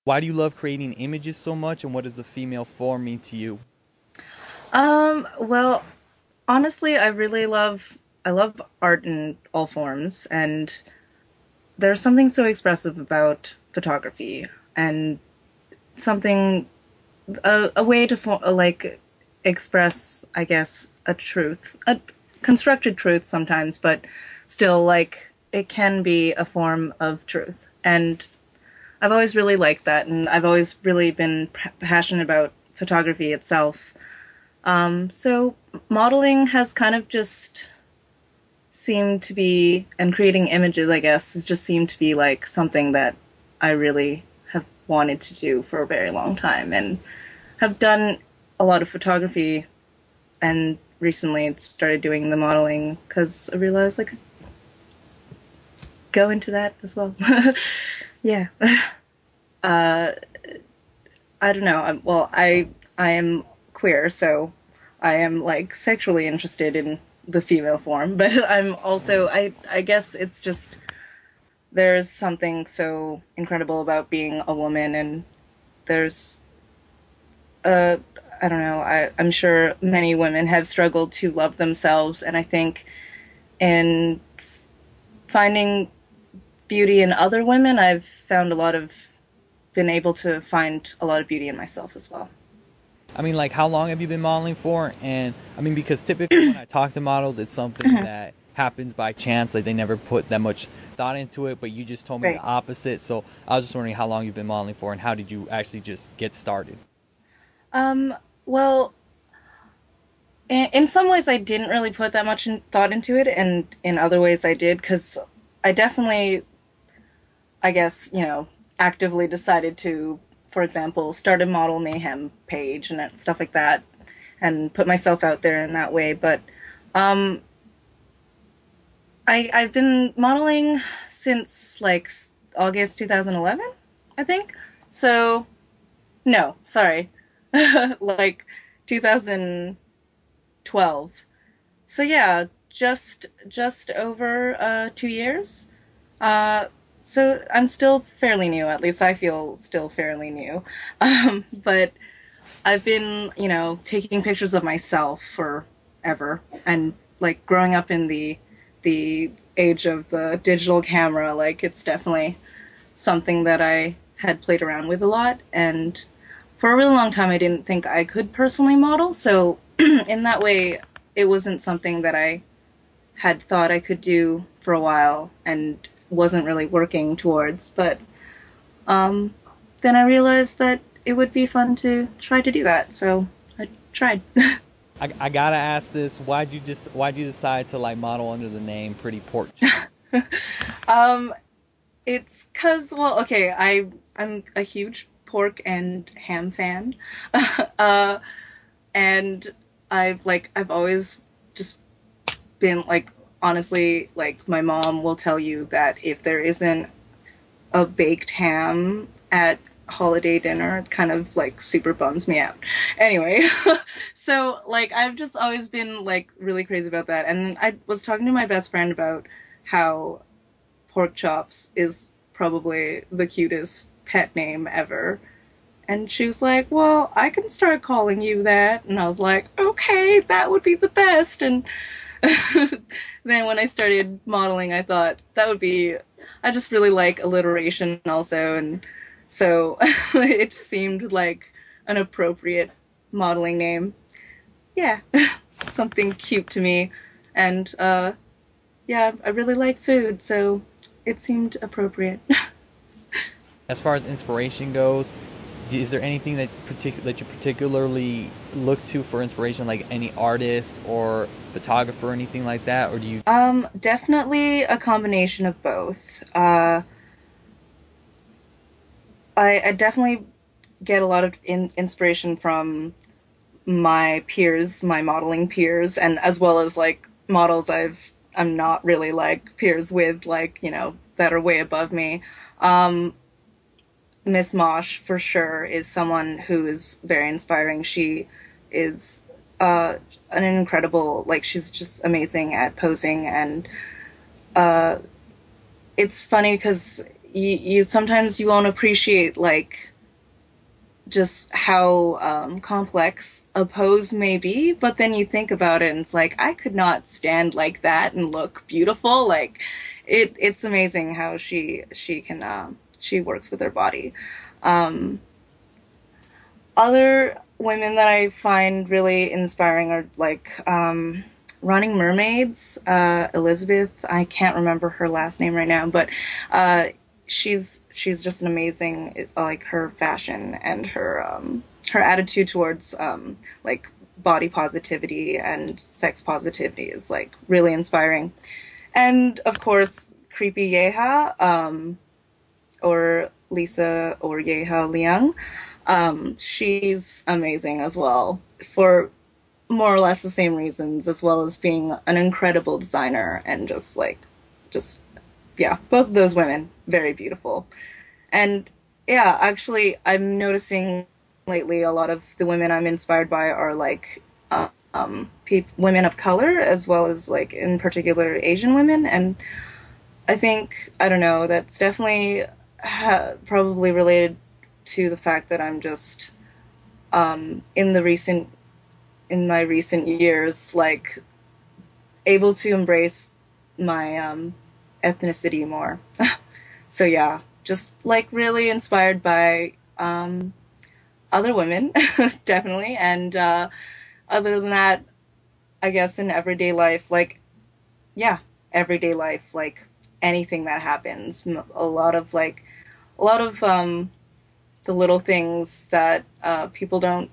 Why do you love creating images so much, and what does the female form mean to you? Well, honestly, I love art in all forms, and there's something so expressive about photography and something a way to like express, I guess, a truth, a constructed truth sometimes, but still like it can be a form of truth. And I've always really liked that, and I've always really been passionate about photography itself. So modeling has kind of just seemed to be, and creating images, I guess, has just seemed to be like something that I really have wanted to do for a very long time, and have done a lot of photography, and recently started doing the modeling because I realized I could go into that as well. Yeah. I don't know. I am queer, so I am like sexually interested in the female form, but I'm also I guess it's just there's something so incredible about being a woman, and there's uh I don't know. I'm sure many women have struggled to love themselves, and I think in finding beauty in other women, I've found a lot of been able to find a lot of beauty in myself as well. I mean, like, how long have you been modeling for? And I mean, because typically when I talk to models, it's something that happens by chance. Like, they never put that much thought into it, but you just told me the Right. opposite. So I was just wondering how long you've been modeling for and how did you actually just get started? Um, well, in some ways I didn't really put that much thought into it, and in other ways I did, because I definitely, I guess, actively decided to, for example, start a model mayhem page and stuff like that, and put myself out there in that way. But I've been modeling since like August 2011, I think. So no, sorry, like 2012. So yeah, just over 2 years. Uh, so I'm still fairly new. At least I feel still fairly new. But I've been, taking pictures of myself forever, and like growing up in the age of the digital camera, like it's definitely something that I had played around with a lot. And for a really long time, I didn't think I could personally model. So in that way, it wasn't something that I had thought I could do for a while and wasn't really working towards. But then I realized that it would be fun to try to do that. So I tried. I gotta ask this: why'd you decide to like model under the name Pretty Pork Chops? It's cause, well, okay, I'm a huge pork and ham fan. uh, and I've always just been like, honestly, like my mom will tell you that if there isn't a baked ham at holiday dinner, it kind of like super bums me out. Anyway, so like I've just always been like really crazy about that. And I was talking to my best friend about how pork chops is probably the cutest pet name ever. And she was like, "Well, I can start calling you that." And I was like, "Okay, that would be the best." And then when I started modeling, I thought that would be, I just really like alliteration also. And so it seemed like an appropriate modeling name. Yeah, something cute to me. And yeah, I really like food, so it seemed appropriate. As far as inspiration goes, is there anything that you particularly look to for inspiration, like any artist or photographer or anything like that, or do you? Definitely a combination of both. I definitely get a lot of inspiration from my peers, my modeling peers, and as well as like models I'm not really like peers with, like, that are way above me. Miss Mosh for sure is someone who is very inspiring. She is an incredible, like, she's just amazing at posing. And it's funny because you sometimes you won't appreciate like just how complex a pose may be, but then you think about it and it's like I could not stand like that and look beautiful. Like it's amazing how she can she works with her body. Um, Other women that I find really inspiring are like Running Mermaids, Elizabeth. I can't remember her last name right now, but uh, she's just an amazing, like her fashion and her attitude towards like body positivity and sex positivity is like really inspiring. And of course, Creepy Yeha, or Lisa or Yeha Liang. She's amazing as well for more or less the same reasons, as well as being an incredible designer and just yeah, both of those women very beautiful. And yeah, actually, I'm noticing lately a lot of the women I'm inspired by are like women of color, as well as like in particular Asian women. And I think I don't know. That's definitely probably related to the fact that I'm just in the recent in my recent years like able to embrace my ethnicity more. So yeah, just like really inspired by other women, definitely. And other than that, I guess in everyday life, like yeah, everyday life, like anything that happens, a lot of like a lot of the little things that people don't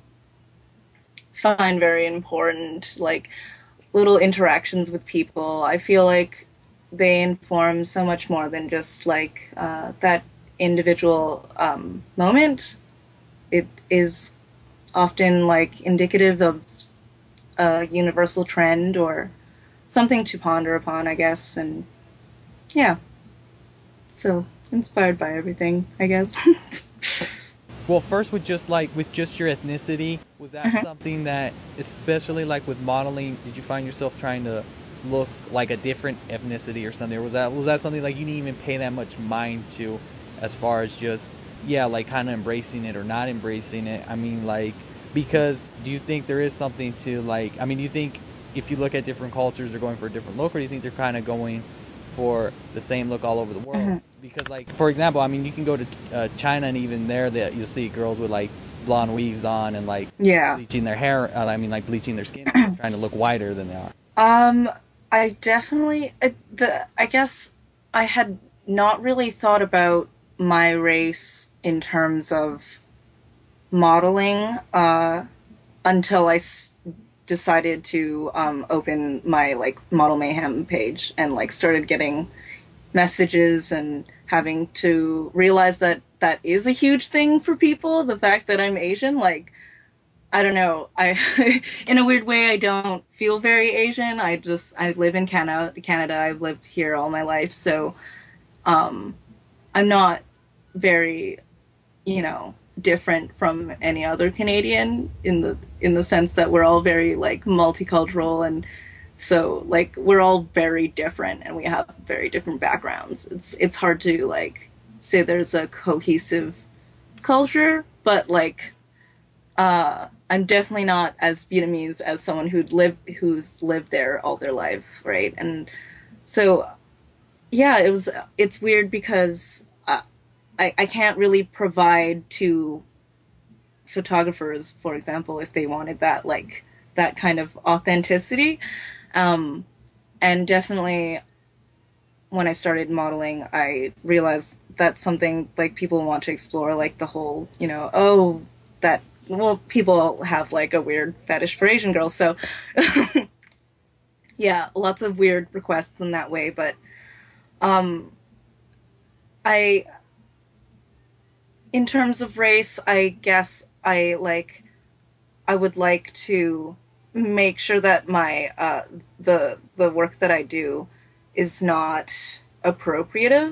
find very important, like little interactions with people. I feel like they inform so much more than just like that individual moment. It is often like indicative of a universal trend or something to ponder upon, I guess. And yeah, so inspired by everything, I guess. Well, first with just like with just your ethnicity, was that something that, especially like with modeling, did you find yourself trying to look like a different ethnicity or something, or was that something like you didn't even pay that much mind to, as far as just, yeah, like kind of embracing it or not embracing it? I mean, like, because do you think there is something to like? I mean, do you think if you look at different cultures, they're going for a different look, or do you think they're kind of going for the same look all over the world? Because like, for example, I mean, you can go to China, and even there that you'll see girls with like blonde weaves on and like Yeah. bleaching their hair, I mean like bleaching their skin, trying to look whiter than they are. Um, I definitely the I guess I had not really thought about my race in terms of modeling until decided to open my like Model Mayhem page and like started getting messages and having to realize that that is a huge thing for people. The fact that I'm Asian, like I don't know. I, in a weird way, I don't feel very Asian. I live in Canada. Canada. I've lived here all my life, so I'm not very, you know, different from any other Canadian in the sense that we're all very like multicultural and so like we're all very different and we have very different backgrounds. It's hard to like say there's a cohesive culture, but like I'm definitely not as Vietnamese as someone who's lived there all their life, right? And so yeah, it's weird because I can't really provide to photographers, for example, if they wanted that like that kind of authenticity. Um, and definitely when I started modeling, I realized that's something like people want to explore, like the whole, you know, oh, that, well, people have like a weird fetish for Asian girls. So, yeah, lots of weird requests in that way. But um, I, in terms of race, I guess I would like to make sure that my the work that I do is not appropriative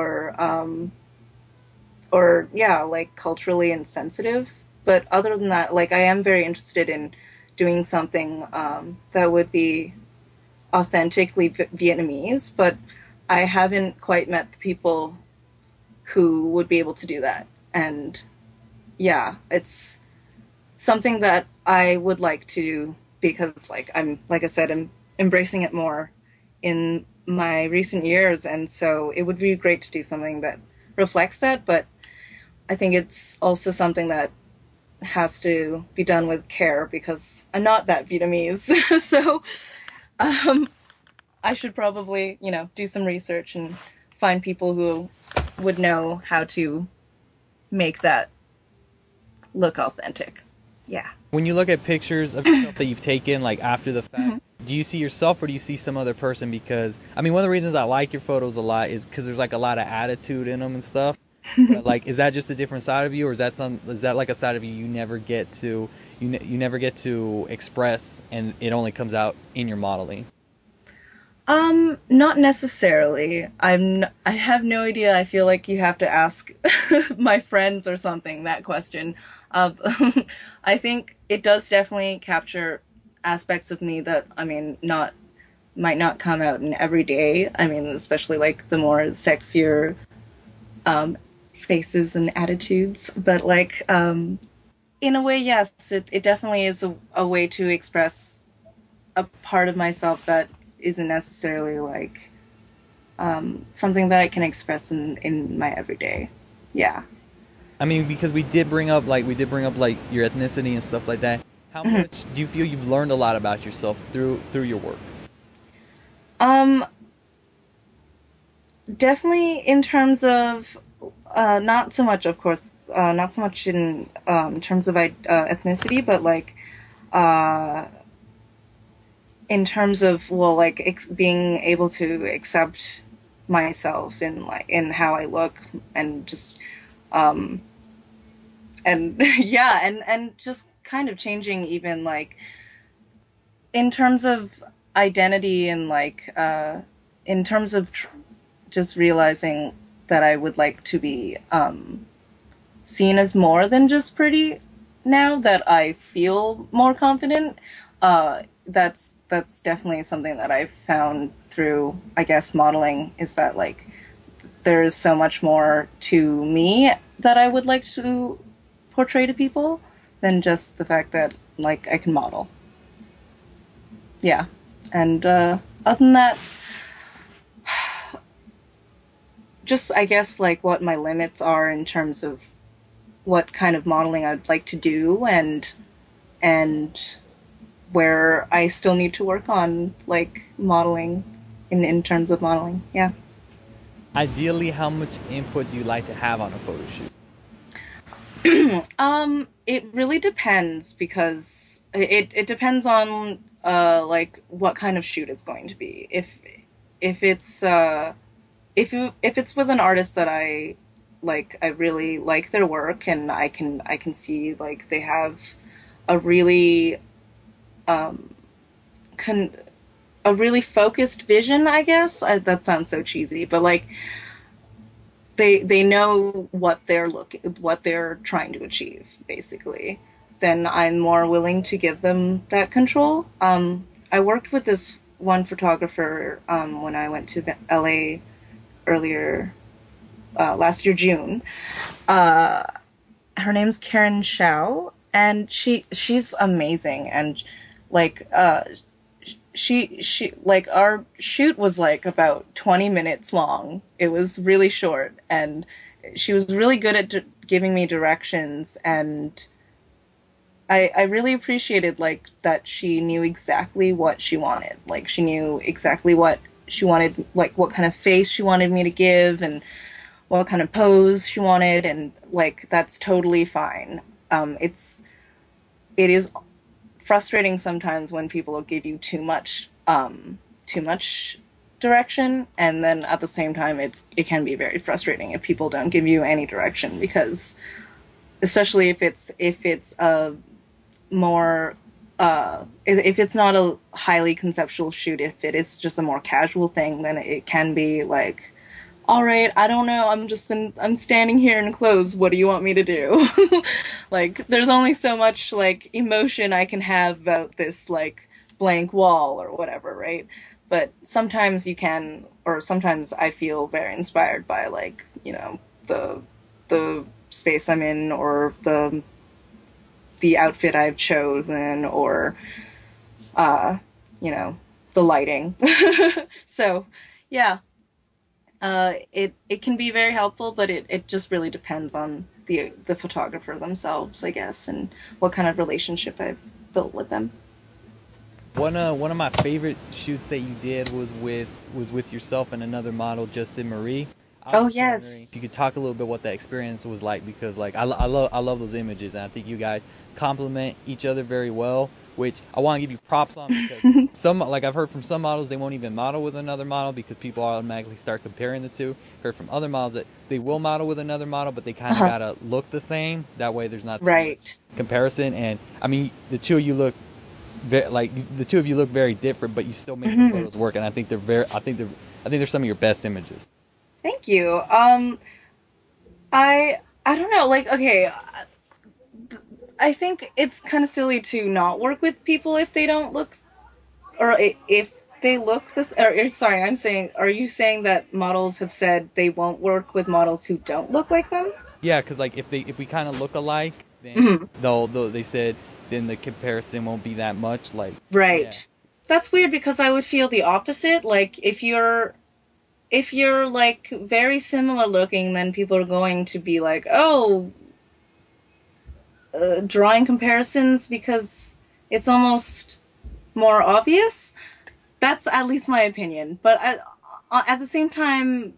or yeah, like culturally insensitive. But other than that, like I am very interested in doing something that would be authentically Vietnamese, but I haven't quite met the people who would be able to do that. And yeah, it's something that I would like to do because like I said, I'm embracing it more in my recent years, and so it would be great to do something that reflects that, but I think it's also something that has to be done with care because I'm not that Vietnamese. So um, I should probably, do some research and find people who would know how to make that look authentic. Yeah. When you look at pictures of yourself that you've taken, like after the fact, Mhm. do you see yourself or do you see some other person? Because I mean, one of the reasons I like your photos a lot is because there's like a lot of attitude in them and stuff. But like, is that just a different side of you, or is that like a side of you you never get to you never get to express, and it only comes out in your modeling? Not necessarily. I have no idea. I feel like you have to ask my friends or something that question. Uh, I think it does definitely capture aspects of me that, I mean, not might not come out in every day. I mean, especially like the more sexier um, faces and attitudes. But like, in a way, yes, it definitely is a way to express a part of myself that isn't necessarily like something that I can express in my everyday. Yeah. I mean, because we did bring up like your ethnicity and stuff like that. How much do you feel you've learned a lot about yourself through your work? Um, Definitely in terms of not so much, of course, not so much in terms of ethnicity, but like uh, in terms of well, like being able to accept myself in how I look and just um, and yeah, and just kind of changing even like in terms of identity and like in terms of just realizing that I would like to be seen as more than just pretty now that I feel more confident. That's definitely something that I've found through, I guess, modeling is that like there is so much more to me that I would like to portray to people than just the fact that like I can model. Yeah. And other than that, just I guess like what my limits are in terms of what kind of modeling I'd like to do and where I still need to work on like modeling in terms of modeling. Yeah. Ideally, how much input do you like to have on a photo shoot? It really depends because it depends on like what kind of shoot it's going to be. If it's if it's with an artist that I really like their work and I can see like they have a really um con- a really focused vision, I guess. That sounds so cheesy, but like they know what they're trying to achieve basically, then I'm more willing to give them that control. I worked with this one photographer when I went to LA earlier last year June. uh Her name's Karen Shao, and she's amazing. And like she like our shoot was like about 20 minutes long. It was really short, and she was really good at giving me directions. And I really appreciated like that she knew exactly what she wanted. Like she knew exactly what she wanted, like what kind of face she wanted me to give and what kind of pose she wanted. And like that's totally fine. It is frustrating sometimes when people will give you too much direction, and then at the same time it can be very frustrating if people don't give you any direction, because especially if it's a more if it's not a highly conceptual shoot, if it is just a more casual thing, then it can be like, all right, I don't know, I'm standing here in clothes, what do you want me to do? Like there's only so much like emotion I can have about this like blank wall or whatever, right? But sometimes you can, or sometimes I feel very inspired by like, the space I'm in, or the outfit I've chosen, or uh, you know, the lighting. So, yeah, it can be very helpful, but it just really depends on the photographer themselves, I guess, and what kind of relationship I've built with them. One of my favorite shoots that you did was with yourself and another model, Justin Marie. I was Oh just yes. wondering if you could talk a little bit what that experience was like, because like I love those images, and I think you guys complement each other very well, which I want to give you props on, because some, like I've heard from some models, they won't even model with another model because people automatically start comparing the two. Heard from other models that they will model with another model, but they kind of Uh-huh. gotta look the same. That way, there's not that much Right. comparison. And I mean, the two of you look like the two of you look very different, but you still make the Hmm. photos work. And I think they're very, I think they're some of your best images. Thank you. I don't know. Like, okay, I think it's kind of silly to not work with people if they don't look, or if they look this. Or sorry, I'm saying, are you saying that models have said they won't work with models who don't look like them? Yeah, because like if we kind of look alike, then Mhm. they said then the comparison won't be that much. Like, yeah, Right. That's weird because I would feel the opposite. Like if you're like very similar looking, then people are going to be like, "Oh, drawing comparisons because it's almost more obvious." That's at least my opinion. But at the same time,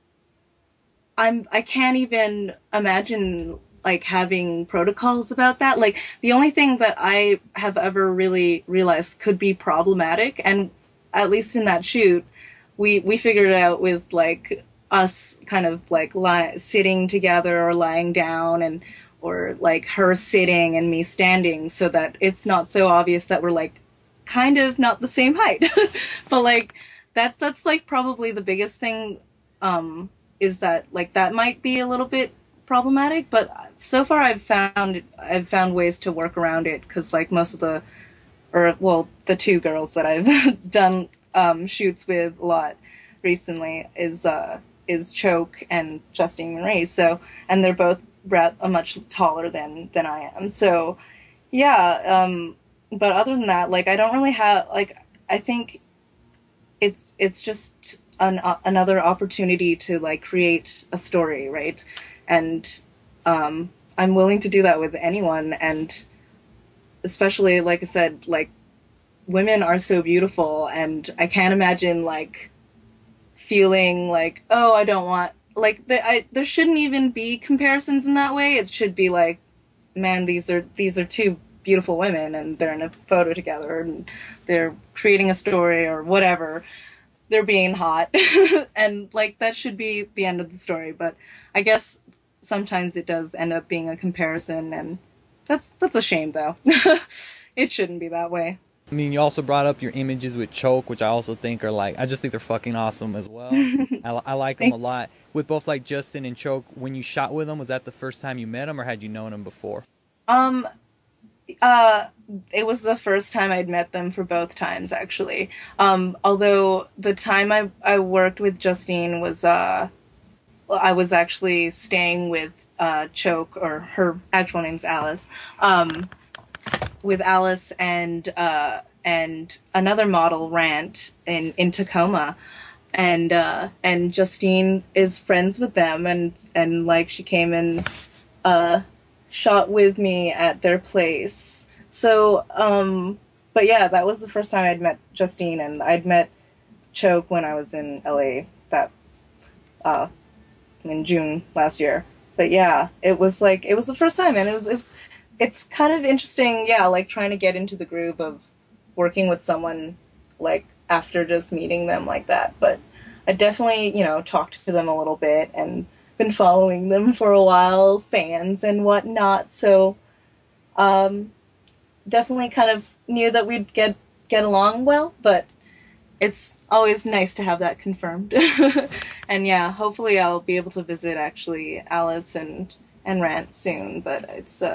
I can't even imagine like having protocols about that. Like the only thing that I have ever really realized could be problematic, and at least in that shoot, we figured it out with like us kind of like sitting together or lying down, and or like her sitting and me standing, so that it's not so obvious that we're like kind of not the same height. But like that's like probably the biggest thing, is that like that might be a little bit problematic, but so far I've found ways to work around it, because like most of the, or well, the two girls that I've done shoots with a lot recently is Choke and Justine Marie. So, and they're both much taller than I am. So yeah, but other than that, like I don't really have like, I think it's just another opportunity to like create a story, right? And I'm willing to do that with anyone, and especially like I said, like women are so beautiful, and I can't imagine like feeling like, oh, I don't want like there shouldn't even be comparisons in that way. It should be like, man, these are two beautiful women, and they're in a photo together, and they're creating a story or whatever. They're being hot, and like that should be the end of the story. But I guess sometimes it does end up being a comparison, and that's a shame though. It shouldn't be that way. I mean, you also brought up your images with Choke, which I also think are like, I just think they're fucking awesome as well. I like them a Thanks. lot. With both like Justin and Choke, when you shot with them, was that the first time you met them, or had you known them before? Um, uh, it was the first time I'd met them for both times, actually. Although the time I worked with Justine was I was actually staying with Choke, or her actual name's Alice, with Alice and another model, Rant, in Tacoma, and Justine is friends with them, and like she came and uh, shot with me at their place. So, but yeah, that was the first time I'd met Justine, and I'd met Choke when I was in LA that uh, in June last year. But yeah, it was like it was the first time, and it's kind of interesting. Yeah, like trying to get into the groove of working with someone like after just meeting them like that. But I definitely, talked to them a little bit and been following them for a while, fans and whatnot. So definitely kind of knew that we'd get along well, but it's always nice to have that confirmed. And yeah, hopefully I'll be able to visit actually Alice and Rant soon. But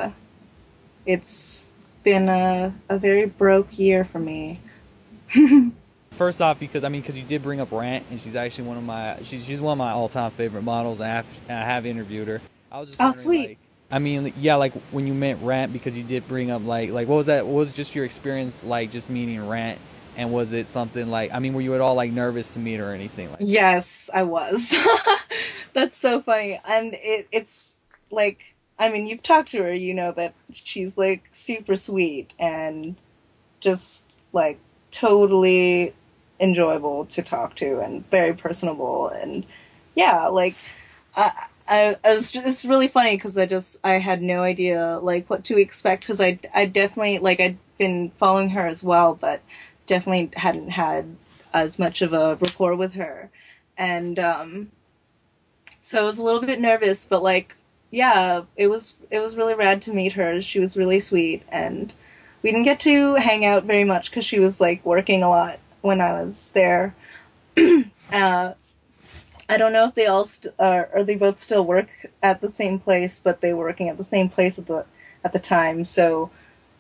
it's been a very broke year for me. First off, because I mean, because you did bring up Rant, and she's actually one of my she's one of my all time favorite models. I have interviewed her. I was just Oh, wondering, sweet. like, I mean, yeah, like when you meant Rant, because you did bring up like what was that? What was just your experience like just meeting Rant? And was it something like, I mean, were you at all like nervous to meet her or anything like that? Yes, I was. That's so funny. And it's like, I mean, you've talked to her, you know that she's like super sweet and just like totally enjoyable to talk to and very personable. And yeah, like I was just, it's really funny because I had no idea like what to expect because I definitely like I'd been following her as well, but definitely hadn't had as much of a rapport with her, and so I was a little bit nervous, but like yeah, it was really rad to meet her. She was really sweet, and we didn't get to hang out very much because she was like working a lot when I was there. Uh, I don't know if they all or they both still work at the same place, but they were working at the same place at the time. So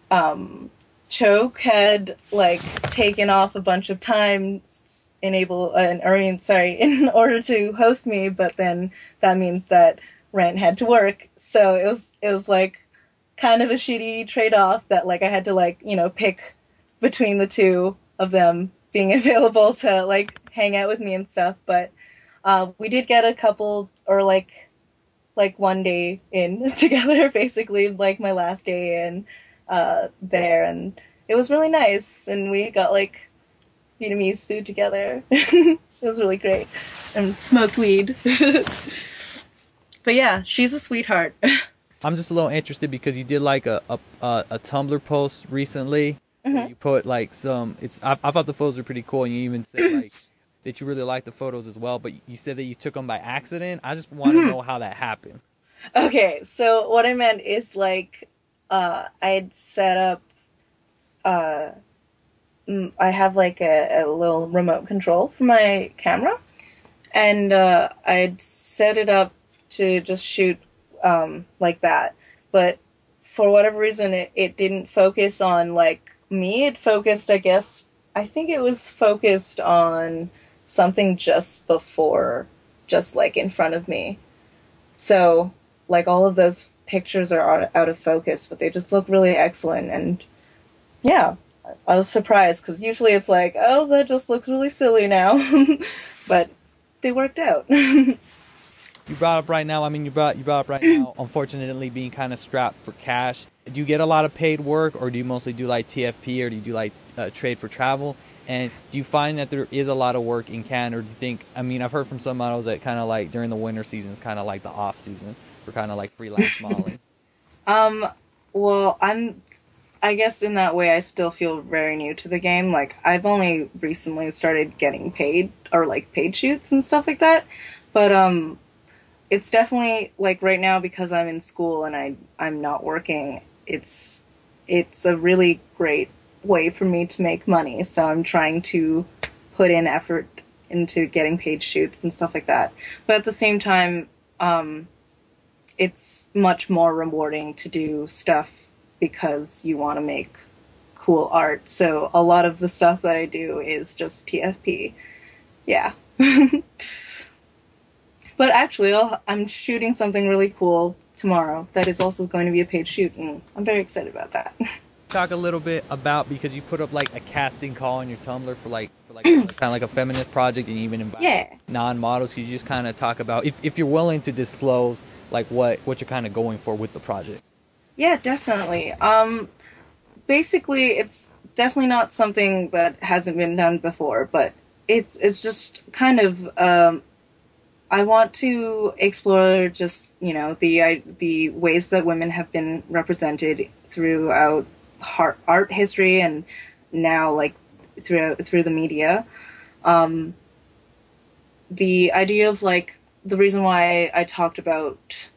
Choke had like taken off a bunch of time in order to host me, but then that means that Rent had to work. So it was like kind of a shitty trade off that like I had to like, pick between the two of them being available to like hang out with me and stuff, but we did get a couple or like one day in together, basically like my last day in there, and it was really nice. And we got like Vietnamese food together. It was really great, and smoked weed. But yeah, she's a sweetheart. I'm just a little interested because you did like a Tumblr post recently where Mhm. you put like some. I thought the photos were pretty cool, and you even said like that you really liked the photos as well. But you said that you took them by accident. I just want to Mhm. know how that happened. Okay, so what I meant is like I had set up uh I have like a little remote control for my camera, and I'd set it up to just shoot like that. But for whatever reason, it didn't focus on like me. It focused, I guess, I think it was focused on something just before, just like in front of me. So, like all of those pictures are out of focus, but they just look really excellent. And yeah, I was surprised because usually it's like, oh, that just looks really silly now. But they worked out. You brought up right now. I mean, you brought up right now. Unfortunately, being kind of strapped for cash. Do you get a lot of paid work, or do you mostly do like TFP, or do you do like trade for travel? And do you find that there is a lot of work in Canada, or do you think? I mean, I've heard from some models that kind of like during the winter season is kind of like the off season for kind of like freelance modeling. um, well, I guess in that way, I still feel very new to the game. Like, I've only recently started getting paid or like paid shoots and stuff like that. But it's definitely like right now because I'm in school and I'm not working. It's a really great way for me to make money. So I'm trying to put in effort into getting paid shoots and stuff like that. But at the same time, it's much more rewarding to do stuff because you want to make cool art. So a lot of the stuff that I do is just TFP. Yeah. But actually, I'm shooting something really cool tomorrow that is also going to be a paid shoot, and I'm very excited about that. Talk a little bit about because you put up like a casting call on your Tumblr for like kind of like a feminist project, and you even invite Yeah. non-models. Could you just kind of talk about if you're willing to disclose like what you're kind of going for with the project? Yeah, definitely. Basically, it's definitely not something that hasn't been done before, but it's just kind of I want to explore just the ways that women have been represented throughout art history and now like through the media. Um, the idea of like the reason why I talked about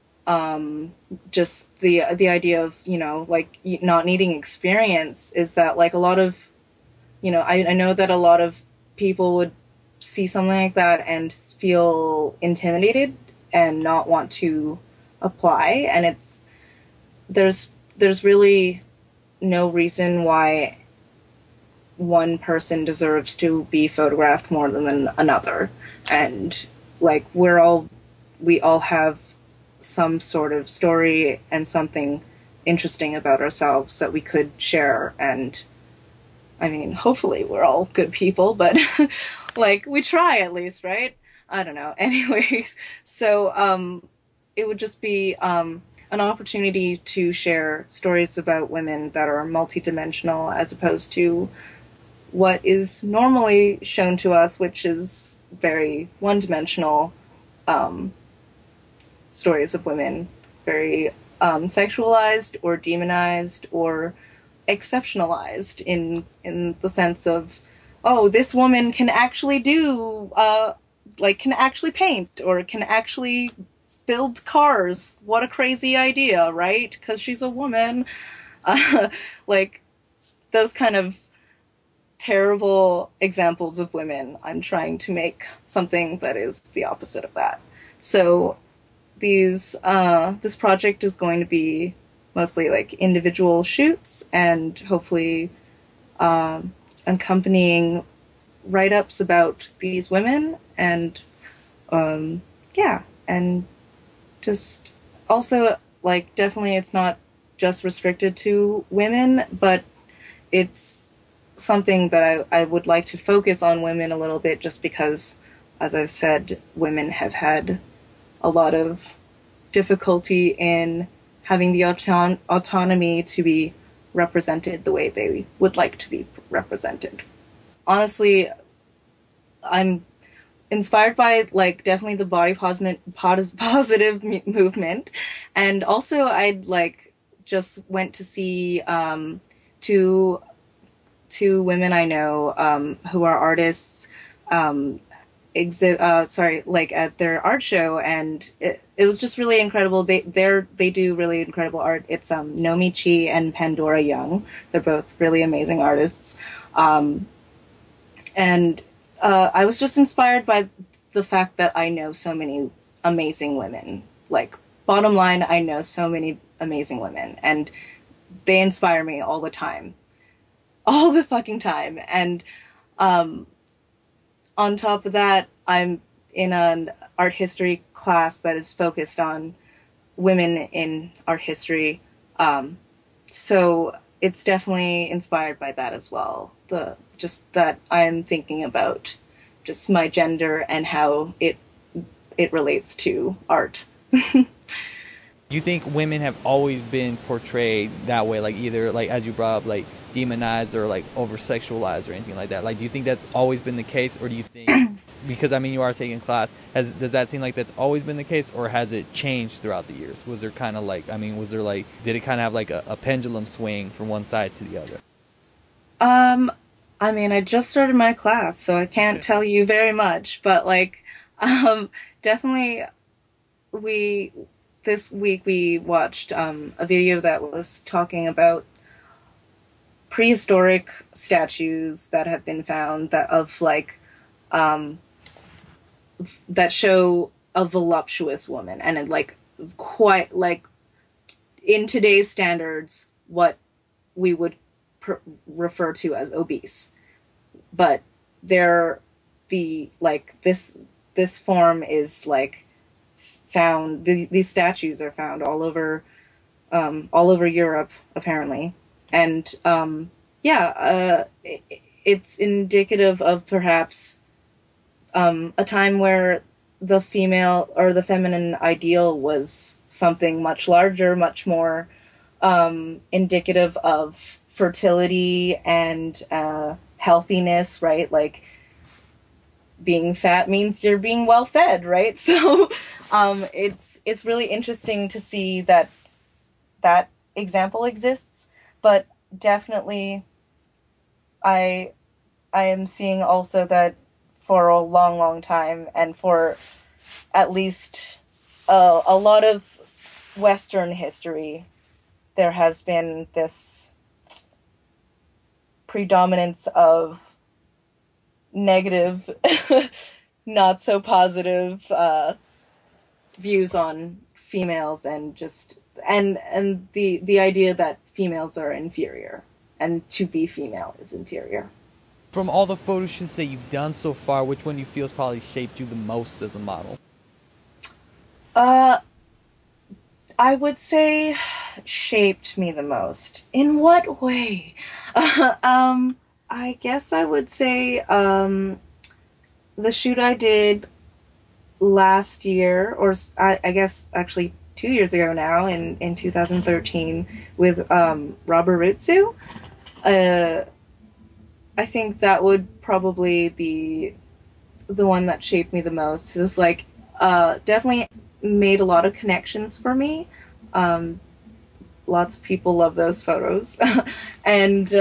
just the idea of like not needing experience is that like a lot of I know that a lot of people would see something like that and feel intimidated and not want to apply, and there's really no reason why one person deserves to be photographed more than another. And like we all have some sort of story and something interesting about ourselves that we could share. And I mean, hopefully we're all good people, but like we try at least, right? I don't know. Anyways, so it would just be an opportunity to share stories about women that are multidimensional as opposed to what is normally shown to us, which is very one dimensional stories of women, very sexualized or demonized or exceptionalized in the sense of, oh, this woman can actually do like can actually paint or can actually build cars. What a crazy idea, right? Because she's a woman. Like those kind of terrible examples of women. I'm trying to make something that is the opposite of that. So this project is going to be mostly like individual shoots and hopefully accompanying write-ups about these women and yeah, and just also like definitely it's not just restricted to women, but it's something that I would like to focus on women a little bit just because, as I've said, women have had a lot of difficulty in having the autonomy to be represented the way they would like to be represented. Honestly, I'm inspired by like definitely the positive movement, and also I'd like just went to see two women I know who are artists like at their art show, and it was just really incredible. They do really incredible art. It's Nomi Chi and Pandora Young. They're both really amazing artists. And I was just inspired by the fact that I know so many amazing women. Like, bottom line, I know so many amazing women, and they inspire me all the time. All the fucking time. And on top of that, I'm in an art history class that is focused on women in art history. So it's definitely inspired by that as well. The just that I'm thinking about just my gender and how it relates to art. Do you think women have always been portrayed that way, like either like as you brought up, like demonized or like over sexualized or anything like that? Like, do you think that's always been the case, or do you think because I mean you are taking class, has does that seem like that's always been the case, or has it changed throughout the years? Was there kind of like I mean was there like did it kind of have like a pendulum swing from one side to the other? Um, I mean, I just started my class, so I can't tell you very much, but like, definitely we this week we watched a video that was talking about prehistoric statues that have been found that of like that show a voluptuous woman and it, like quite like in today's standards what we would refer to as obese, but they're the like this form is like found these statues are found all over Europe apparently, and yeah, it's indicative of perhaps a time where the female or the feminine ideal was something much larger, much more indicative of fertility and healthiness, right? Like being fat means you're being well fed, right? So it's really interesting to see that that example exists, but definitely I I am seeing also that for a long, long time, and for at least a lot of Western history, there has been this predominance of negative, not so positive views on females, and just and the idea that females are inferior and to be female is inferior. From all the photo shoots that you've done so far, which one do you feel has probably shaped you the most as a model? I would say shaped me the most. In what way? um, I guess I would say the shoot I did last year, or I guess actually 2 years ago now, in 2013 with Robert Ritsu. Uh, I think that would probably be the one that shaped me the most. It was like definitely made a lot of connections for me. Um, Lots of people love those photos, and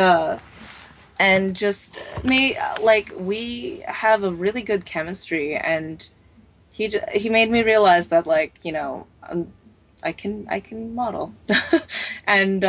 just me like we have a really good chemistry, and he made me realize that like I can model, and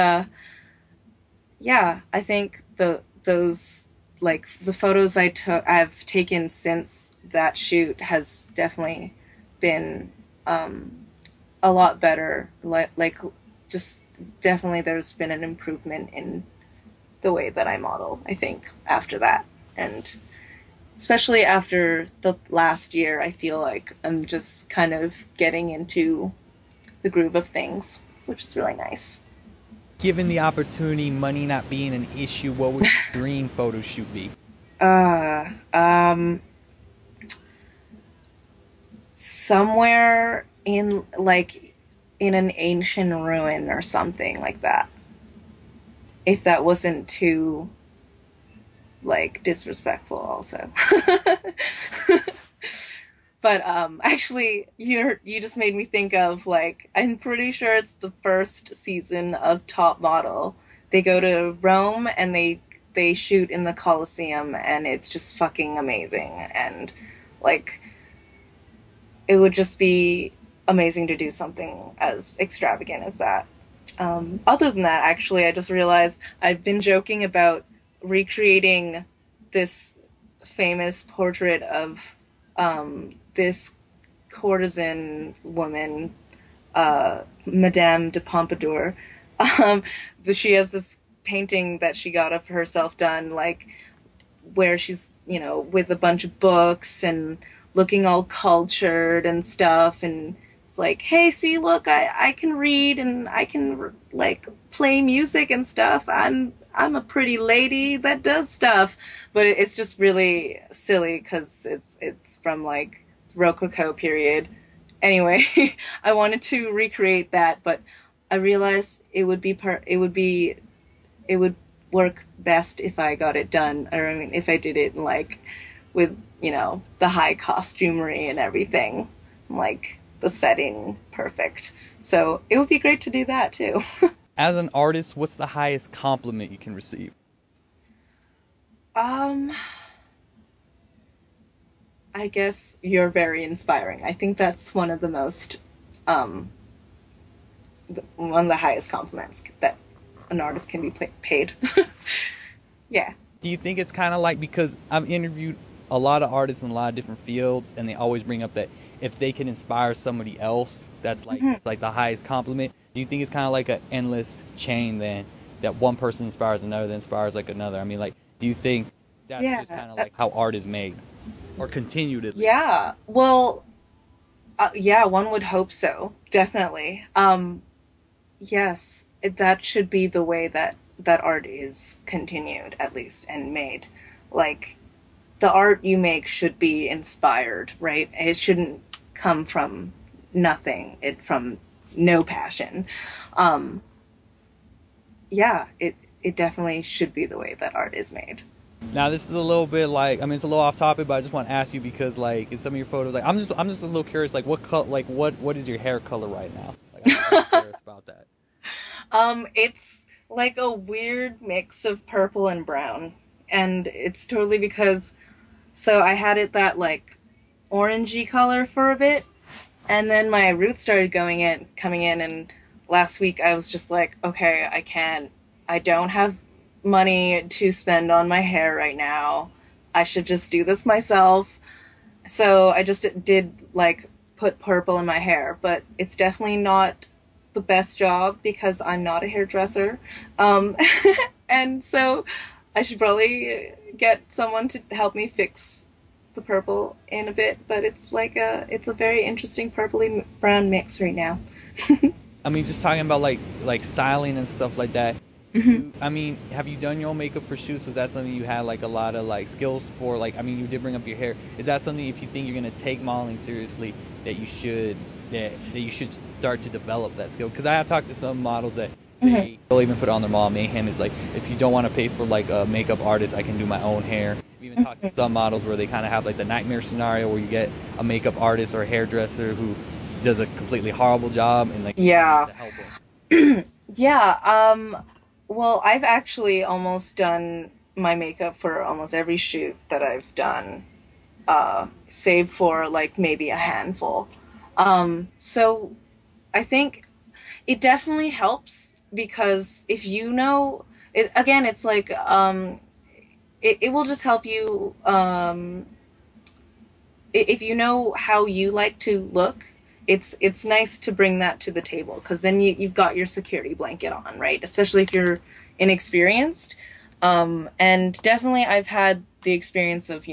yeah, I think those like the photos I've taken since that shoot has definitely been a lot better. Like just definitely there's been an improvement in the way that I model, I think, after that. And especially after the last year, I feel like I'm just kind of getting into the groove of things, which is really nice. Given the opportunity, money not being an issue, what would your dream photo shoot be? Uh, um, Somewhere in like in an ancient ruin or something like that. If that wasn't too like disrespectful, also. But actually, you just made me think of like I'm pretty sure it's the first season of Top Model. They go to Rome and they shoot in the Colosseum, and it's just fucking amazing. And like it would just be amazing to do something as extravagant as that. Other than that, actually, I just realized I've been joking about recreating this famous portrait of this courtesan woman, Madame de Pompadour. Um, she has this painting that she got of herself done, like where she's with a bunch of books and looking all cultured and stuff, and it's like, hey, see, look, I can read and I can like play music and stuff. I'm a pretty lady that does stuff. But it's just really silly because it's from like Rococo period. Anyway, I wanted to recreate that, but I realized it would work best if I got it done, or I mean, if I did it like with the high costumery and everything, like the setting perfect. So it would be great to do that too. As an artist, what's the highest compliment you can receive? um, I guess you're very inspiring. I think that's um, one of the highest compliments that an artist can be paid. Yeah. Do you think it's kind of like, because I've interviewed a lot of artists in a lot of different fields, and they always bring up that if they can inspire somebody else, Mm-hmm. that's like the highest compliment. Do you think it's kind of like an endless chain then, that one person inspires another, that inspires like another? I mean, like, do you think that's Yeah. just kind of like how art is made, or continued at least? Yeah. Well, yeah, one would hope so. Definitely. Yes, that should be the way that art is continued, at least, and made. Like the art you make should be inspired, right? It shouldn't come from nothing. It from no passion. Um, yeah, it definitely should be the way that art is made. Now this is a little bit like, I mean, it's a little off topic, but I just want to ask you because like in some of your photos, like I'm just a little curious, like what is your hair color right now? Like I'm just curious about that. It's like a weird mix of purple and brown, and it's totally because so I had it that like orangey color for a bit, and then my roots started coming in, and last week I was just like, okay, I don't have money to spend on my hair right now. I should just do this myself. So I just did like put purple in my hair, but it's definitely not the best job because I'm not a hairdresser. Um, and so I should probably get someone to help me fix the purple in a bit, but it's a very interesting purpley brown mix right now. I mean, just talking about like styling and stuff like that. Hmm. I mean, have you done your own makeup for shoots? Was that something you had like a lot of like skills for? Like, I mean, you did bring up your hair. Is that something if you think you're gonna take modeling seriously that you should that you should start to develop that skill? Because I have talked to some models that Hmm. they'll even put on their mom mayhem is like if you don't want to pay for like a makeup artist, I can do my own hair. We even talked to some models where they kind of have like the nightmare scenario where you get a makeup artist or a hairdresser who does a completely horrible job and like you have Yeah. to help them. Yeah. Well, I've actually almost done my makeup for almost every shoot that I've done, save for like maybe a handful. So I think it definitely helps because if you know it, again, it's like it will just help you if you know how you like to look. It's nice to bring that to the table because then you've got your security blanket on, right? Especially if you're inexperienced. And definitely, I've had the experience of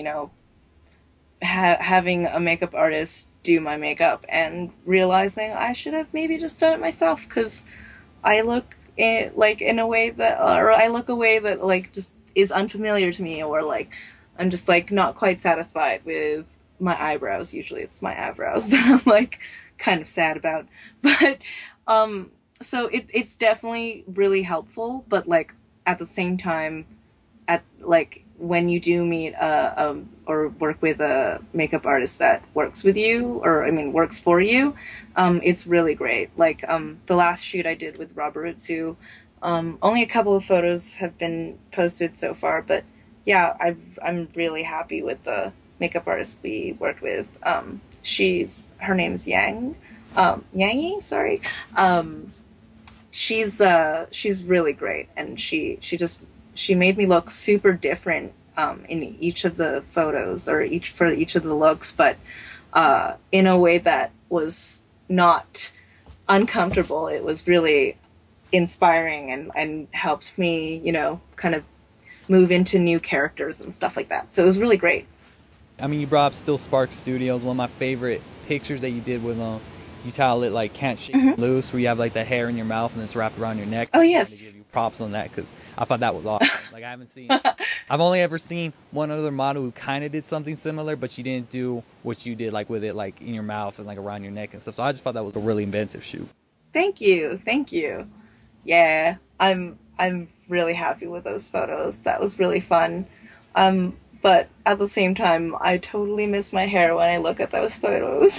having a makeup artist do my makeup and realizing I should have maybe just done it myself because I look in a way that, or I look a way that like just is unfamiliar to me, or like I'm just like not quite satisfied with my eyebrows. Usually, it's my eyebrows that I'm like kind of sad about, but so it's definitely really helpful. But like at the same time, at like when you do meet or work with a makeup artist that works with you, or I mean works for you, it's really great. Like the last shoot I did with Robertsu, only a couple of photos have been posted so far, but yeah, I'm really happy with the makeup artist we worked with. Her name's Yangi, sorry. Um, she's really great, and she made me look super different in each of the photos, or each of the looks, but in a way that was not uncomfortable. It was really inspiring, and helped me, kind of move into new characters and stuff like that. So it was really great. I mean, you brought up Still Spark Studios, one of my favorite pictures that you did with them. You title it like "Can't Shake It Hmm. Loose," where you have like the hair in your mouth and it's wrapped around your neck. Oh I just wanted to give yes. you props on that because I thought that was awesome. Like I've only ever seen one other model who kind of did something similar, but she didn't do what you did, like with it like in your mouth and like around your neck and stuff. So I just thought that was a really inventive shoot. Thank you, thank you. Yeah, I'm really happy with those photos. That was really fun. But at the same time, I totally miss my hair when I look at those photos.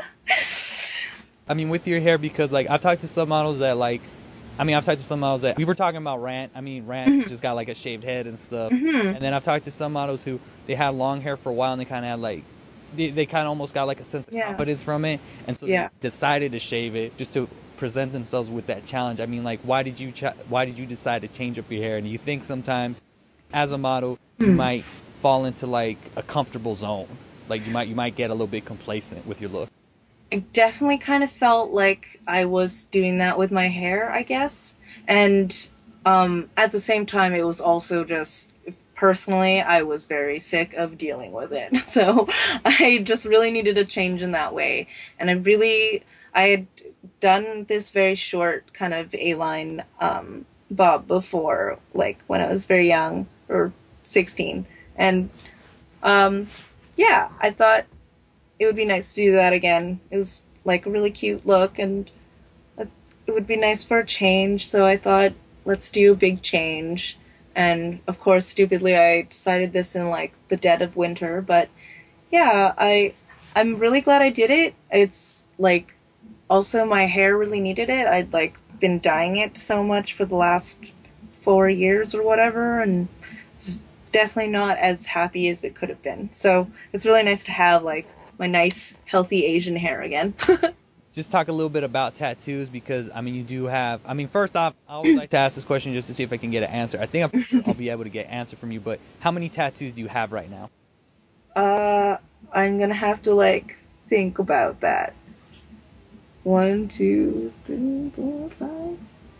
I mean, with your hair, because like I've talked to some models that like, I mean, I've talked to some models that we were talking about Rant. I mean, Rant Hmm. just got like a shaved head and stuff. Hmm. And then I've talked to some models who they had long hair for a while and they kind of had like, they kind of almost got like a sense of Yeah. confidence from it, and so they Yeah. decided to shave it just to present themselves with that challenge. I mean, like, why did you decide to change up your hair? And do you think sometimes, as a model, you Hmm. might fall into like a comfortable zone, like you might get a little bit complacent with your look? I definitely kind of felt like I was doing that with my hair, I guess. And at the same time, it was also just personally, I was very sick of dealing with it. So I just really needed a change in that way. And I had done this very short kind of A-line bob before, like when I was very young, or 16. And um, yeah, I thought it would be nice to do that again. It was like a really cute look, and it would be nice for a change. So I thought, let's do a big change. And of course, stupidly, I decided this in like the dead of winter. But yeah, I'm really glad I did it. It's like also my hair really needed it. I'd like been dyeing it so much for the last 4 years or whatever, and it's definitely not as happy as it could have been. So it's really nice to have like my nice, healthy Asian hair again. Just talk a little bit about tattoos because I mean you do have. I mean, first off, I always like to ask this question just to see if I can get an answer. I think I'm for sure I'll be able to get an answer from you. But how many tattoos do you have right now? uh, I'm gonna have to like think about that. One, two, three, four, five,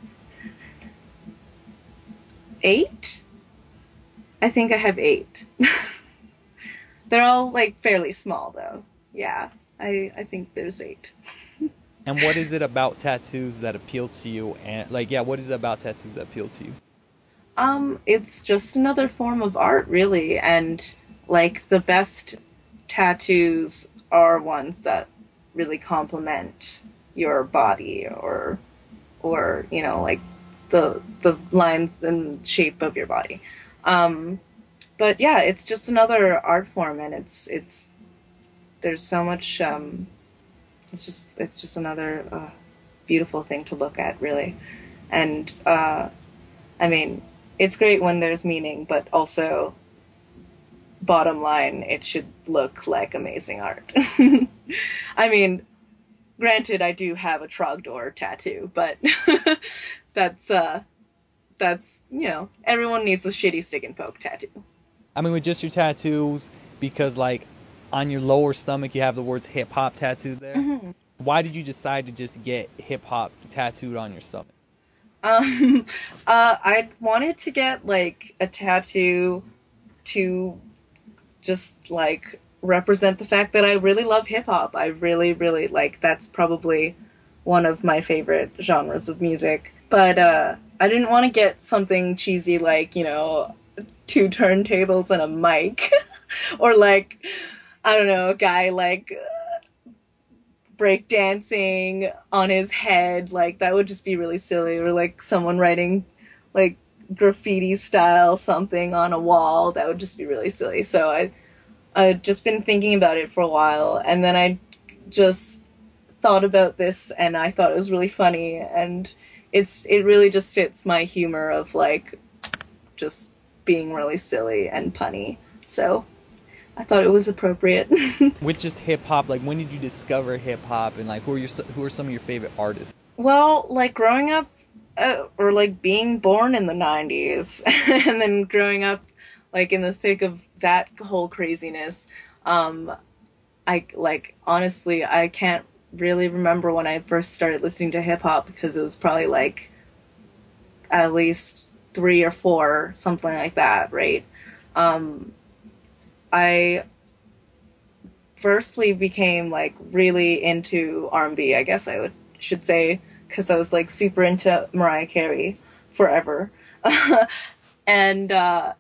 8. I think I have 8. They're all like fairly small though. Yeah, I think there's 8. And what is it about tattoos that appeal to you? And like, yeah, what is it about tattoos that appeal to you? It's just another form of art, really, and like the best tattoos are ones that really complement your body, or like the lines and shape of your body. Um, but yeah, it's just another art form, and it's there's so much. It's just another beautiful thing to look at, really, and I mean, it's great when there's meaning, but also, bottom line, it should look like amazing art. I mean, granted, I do have a Trogdor tattoo, but that's everyone needs a shitty stick and poke tattoo. I mean, with just your tattoos, because like on your lower stomach you have the words hip hop tattooed there. Mm-hmm. Why did you decide to just get hip hop tattooed on your stomach? Um, I wanted to get like a tattoo to just like represent the fact that I really love hip hop. I really, really like that's probably one of my favorite genres of music. But I didn't want to get something cheesy like, two turntables and a mic. Or like, I don't know, a guy like breakdancing on his head. Like, that would just be really silly. Or like someone writing like graffiti style something on a wall. That would just be really silly. So I'd just been thinking about it for a while, and then I just thought about this, and I thought it was really funny, and it really just fits my humor of like just being really silly and punny. So I thought it was appropriate. With just hip hop, like when did you discover hip hop, and like who are some of your favorite artists? Well, like growing up, or like being born in the '90s, and then growing up like in the thick of that whole craziness. Um, I like honestly, I can't really remember when I first started listening to hip hop because it was probably like at least three or four, something like that, right? Um, I firstly became like really into R&B, I guess I would should say, because I was like super into Mariah Carey forever. And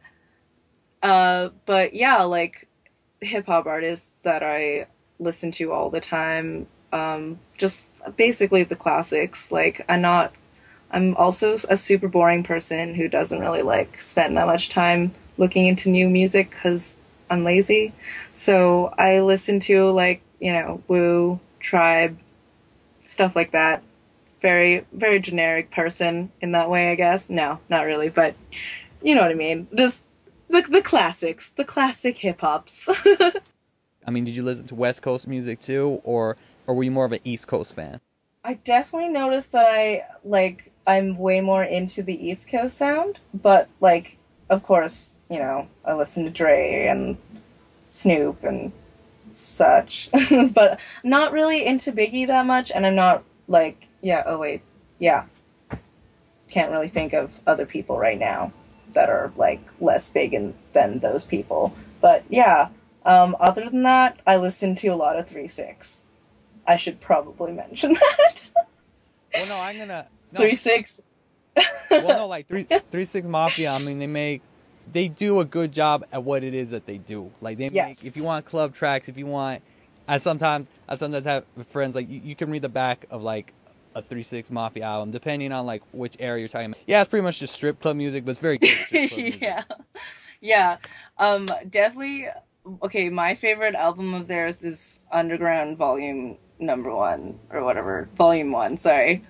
but yeah, like hip hop artists that I listen to all the time. Just basically the classics. Like I'm also a super boring person who doesn't really like spend that much time looking into new music because I'm lazy. So I listen to like, Wu, Tribe, stuff like that. Very, very generic person in that way, I guess. No, not really, but you know what I mean. Just the classics, the classic hip hops. I mean, did you listen to West Coast music too, or were you more of an East Coast fan? I definitely noticed that I'm way more into the East Coast sound, but like of course, I listen to Dre and Snoop and such. But not really into Biggie that much, and I'm not like, yeah, oh wait. Yeah, can't really think of other people right now that are like less big than those people. But yeah, other than that, I listen to a lot of 3 6. I should probably mention that. Well, no, I'm gonna no. 3 6. Well, no, like three six Mafia. I mean, they do a good job at what it is that they do. Like they make, if you Yes. want club tracks, if you want, I sometimes have friends like you can read the back of like a 3 6 Mafia album, depending on like which area you're talking about. Yeah, it's pretty much just strip club music, but it's very good strip club music. Yeah. Yeah. Definitely. Okay, my favorite album of theirs is Underground Volume Number One or whatever, Volume One. Sorry.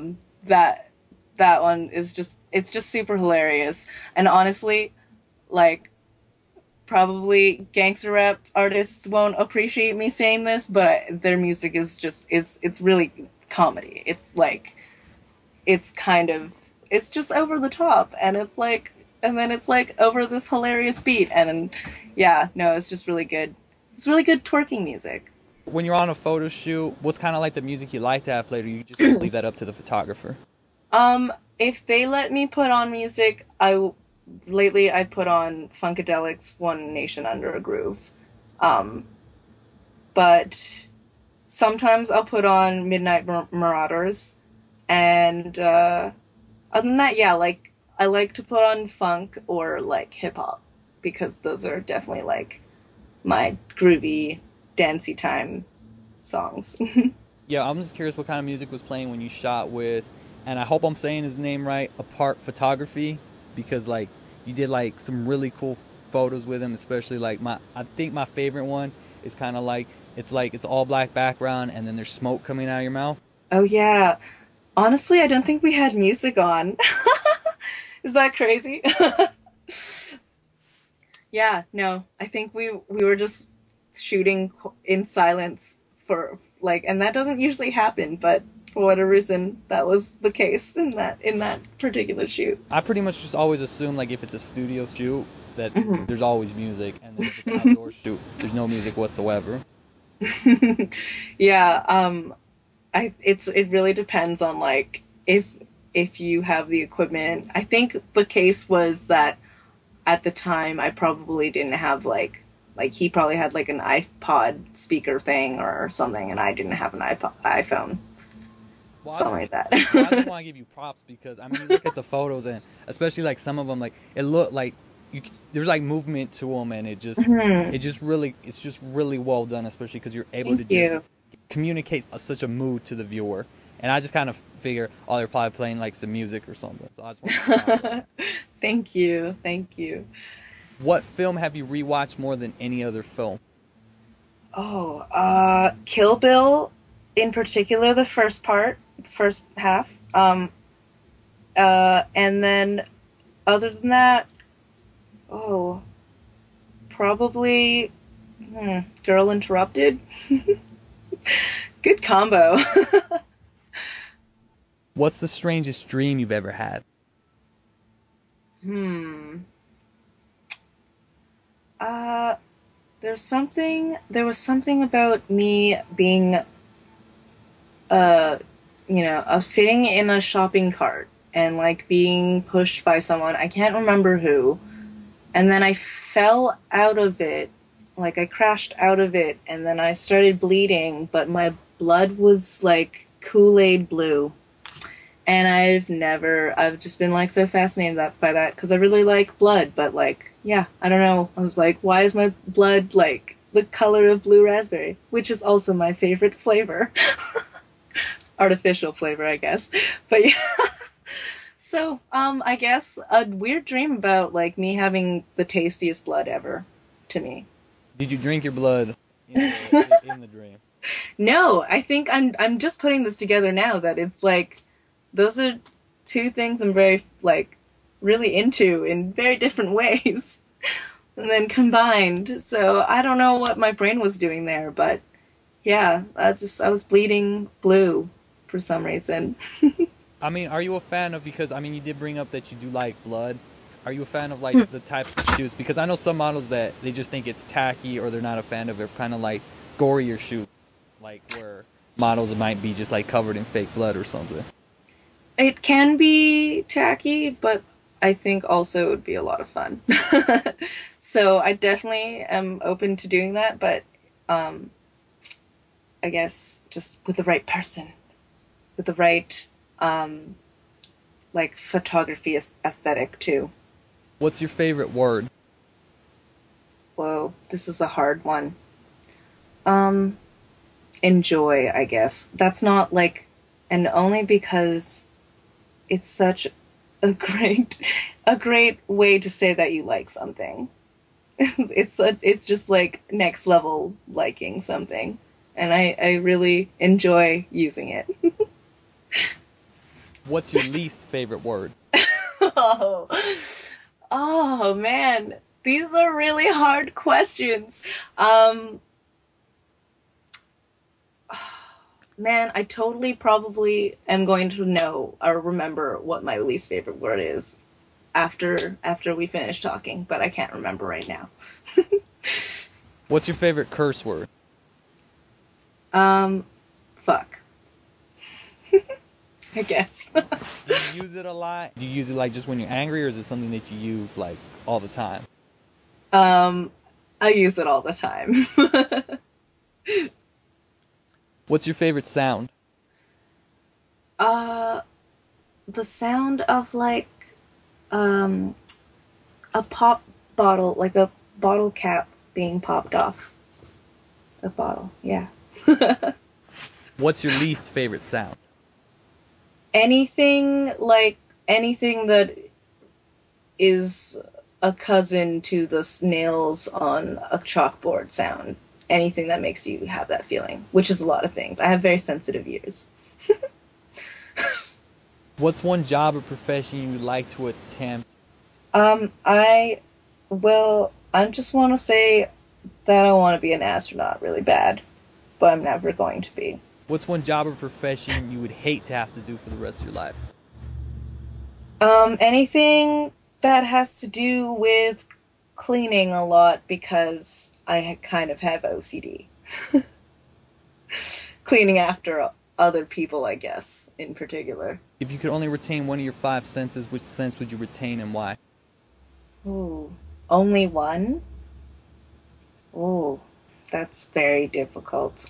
That one is it's just super hilarious. And honestly, like probably gangster rap artists won't appreciate me saying this, but their music is just is it's really comedy. It's like it's kind of it's just over the top, and it's like, and then it's like over this hilarious beat, and yeah, no, it's just really good. It's really good twerking music. When you're on a photo shoot, what's kind of like the music you like to have played, or you just leave that up to the photographer? If they let me put on music, lately I put on Funkadelic's One Nation Under a Groove. Um, but sometimes I'll put on Midnight Marauders, and other than that, yeah, like I like to put on funk or like hip hop because those are definitely like my groovy, dancey time songs. Yeah, I'm just curious what kind of music was playing when you shot with, and I hope I'm saying his name right, Apart Photography, because like you did like some really cool photos with him, especially like I think my favorite one is kind of like it's all black background and then there's smoke coming out of your mouth. Oh yeah. Honestly, I don't think we had music on. Is that crazy? Yeah, no. I think we were just shooting in silence for like, and that doesn't usually happen, but for whatever reason that was the case in that particular shoot. I pretty much just always assume like if it's a studio shoot that Mhm. there's always music, and then if it's an outdoor shoot, there's no music whatsoever. Yeah, it really depends on like if you have the equipment. I think the case was that at the time I probably didn't have like he probably had like an iPod speaker thing or something and I didn't have an iPhone, Well, something like that. well, I just want to give you props because I mean, you look at the photos and especially like some of them, like it looked like there's like movement to them, and Mhm. it's just really well done, especially because you're able to Thank just you. communicate such a mood to the viewer. And I just kind of figure, oh, they're probably playing like some music or something. So I just want to give props. Thank you. Thank you. What film have you rewatched more than any other film? Oh, Kill Bill in particular, the first part, the first half. And then other than that, oh, probably Girl Interrupted. Good combo. What's the strangest dream you've ever had? Hmm. Uh, there was something about me being, uh, of sitting in a shopping cart and like being pushed by someone. I can't remember who. And then I fell out of it. Like I crashed out of it and then I started bleeding, but my blood was like Kool-Aid blue. And I've just been like so fascinated by that because I really like blood, but like, yeah, I don't know. I was like, why is my blood like the color of blue raspberry, which is also my favorite flavor, artificial flavor, I guess. But yeah, so I guess a weird dream about like me having the tastiest blood ever, to me. Did you drink your blood in the dream? No, I think I'm just putting this together now that it's like those are two things I'm very like really into in very different ways and then combined. So I don't know what my brain was doing there, but yeah, I was bleeding blue for some reason. I mean, are you a fan of, because I mean, you did bring up that you do like blood. Are you a fan of like the types of shoots? Because I know some models that they just think it's tacky or they're not a fan of it, kind of like gorier shoots, like where models might be just like covered in fake blood or something. It can be tacky, but I think also it would be a lot of fun. So I definitely am open to doing that, but um, I guess just with the right person, with the right um, like photography aesthetic too. What's your favorite word? Whoa, this is a hard one. Um, Enjoy, I guess. That's not like, and only because it's such a great way to say that you like something. It's just like next level liking something, and I really enjoy using it. What's your least favorite word? Oh, oh man, these are really hard questions. Um, Man, I totally probably am going to know or remember what my least favorite word is after we finish talking, but I can't remember right now. What's your favorite curse word? Um, Fuck, I guess. Do you use it a lot? Do you use it like just when you're angry, or is it something that you use like all the time? um, I use it all the time. What's your favorite sound? Uh, the sound of like um a pop bottle, like a bottle cap being popped off a bottle. Yeah. What's your least favorite sound? Anything like anything that is a cousin to the snails on a chalkboard sound. Anything that makes you have that feeling, which is a lot of things. I have very sensitive ears. What's one job or profession you would like to attempt? I will. I just want to say that I want to be an astronaut really bad, but I'm never going to be. What's one job or profession you would hate to have to do for the rest of your life? Anything that has to do with cleaning a lot because I kind of have OCD. Cleaning after other people, I guess, in particular. If you could only retain one of your five senses, which sense would you retain and why? Ooh, only one? Ooh, that's very difficult.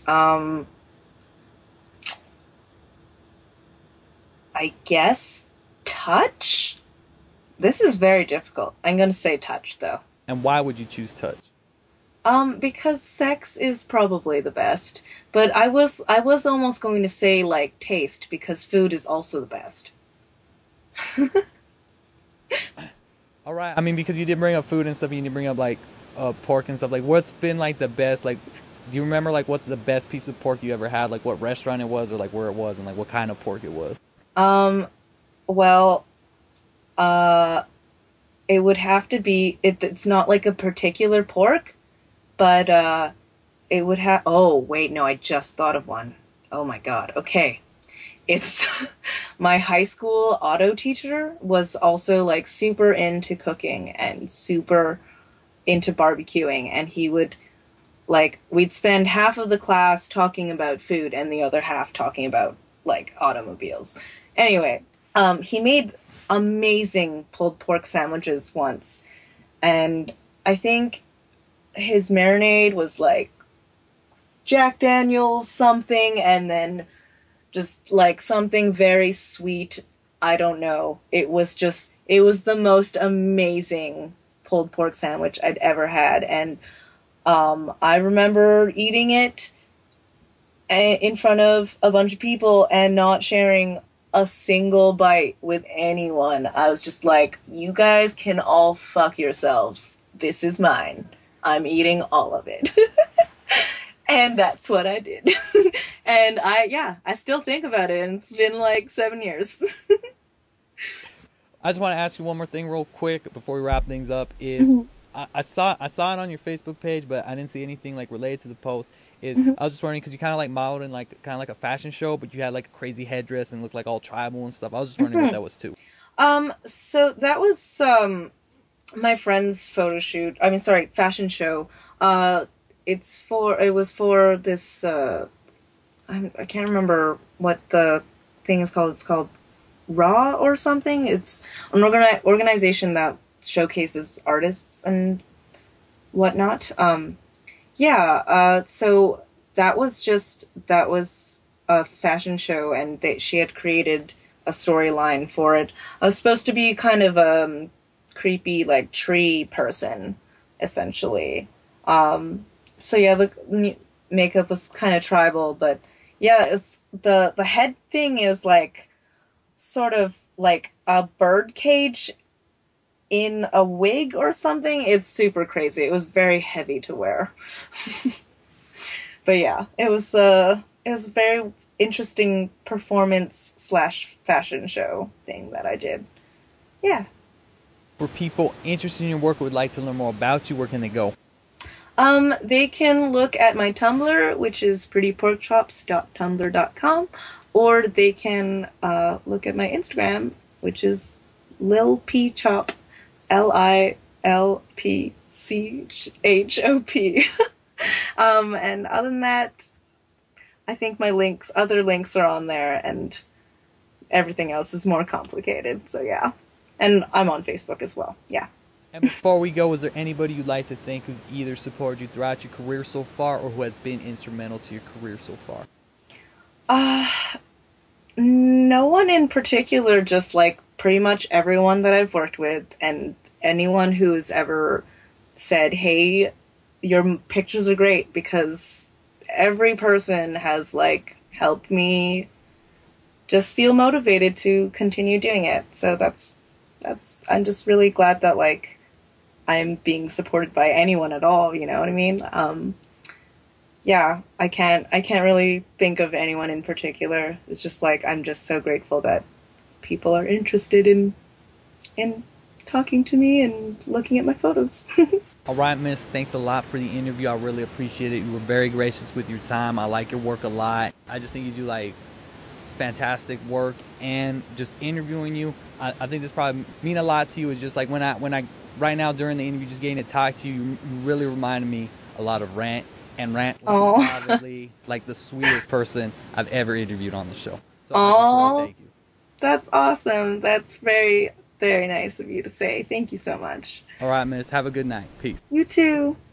I guess touch? This is very difficult. I'm gonna say touch though. And why would you choose touch? Because sex is probably the best, but I was almost going to say like taste because food is also the best. All right. I mean, because you did bring up food and stuff, you did bring up like pork and stuff. Like, what's been like the best? Like, do you remember like what's the best piece of pork you ever had? Like, what restaurant it was, or like where it was, and like what kind of pork it was? Um, well, uh, it would have to be it's not like a particular pork, but it would have. Oh wait, no, I just thought of one. Oh my God. Okay, it's my high school auto teacher was also like super into cooking and super into barbecuing, and he would like we'd spend half of the class talking about food and the other half talking about like automobiles. Anyway, he made amazing pulled pork sandwiches once, and I think his marinade was like Jack Daniels something, and then just like something very sweet. I don't know. It was the most amazing pulled pork sandwich I'd ever had, and I remember eating it in front of a bunch of people and not sharing a single bite with anyone. I was just like, you guys can all fuck yourselves. This is mine. I'm eating all of it. And that's what I did. And yeah, I still think about it, and it's been like 7 years. I just want to ask you one more thing real quick before we wrap things up. Is I saw it on your Facebook page, but I didn't see anything like related to the post. Is I was just wondering because you kind of like modeled in like kind of like a fashion show, but you had like a crazy headdress and looked like all tribal and stuff. I was just wondering what that was too. So that was my friend's photo shoot. I mean, sorry, fashion show. It was for this I can't remember what the thing is called. It's called Raw or something. It's an organization that showcases artists and whatnot. Yeah, so that was a fashion show, and she had created a storyline for it. I was supposed to be kind of a creepy, like tree person, essentially. So yeah, the makeup was kind of tribal, but yeah, it's the head thing is like sort of like a bird cage in a wig or something. It's super crazy. It was very heavy to wear. But yeah, it was a very interesting performance slash fashion show thing that I did. Yeah. For people interested in your work who would like to learn more about you, where can they go? They can look at my Tumblr, which is prettyporkchops.tumblr.com, or they can look at my Instagram, which is lilpchop, Lilpchop. And other than that, I think my other links are on there, and everything else is more complicated. So yeah, and I'm on Facebook as well. Yeah. And before we go, is there anybody you'd like to thank who's either supported you throughout your career so far or who has been instrumental to your career so far? Uh, no one in particular, just like pretty much everyone that I've worked with and anyone who's ever said, "Hey, your pictures are great," because every person has like helped me just feel motivated to continue doing it. So that's I'm just really glad that like I'm being supported by anyone at all, you know what I mean? Yeah, I can't really think of anyone in particular. It's just like I'm just so grateful that people are interested in talking to me and looking at my photos. All right, Miss. Thanks a lot for the interview. I really appreciate it. You were very gracious with your time. I like your work a lot. I just think you do like fantastic work, and just interviewing you, I think this probably mean a lot to you. Is just like when I right now during the interview, just getting to talk to you, you really reminded me a lot of Rant. And Rant was Oh, probably like the sweetest person I've ever interviewed on the show. So I just want to oh, thank you. that's awesome. That's very, very nice of you to say. Thank you so much. All right, Miss. Have a good night. Peace. You too.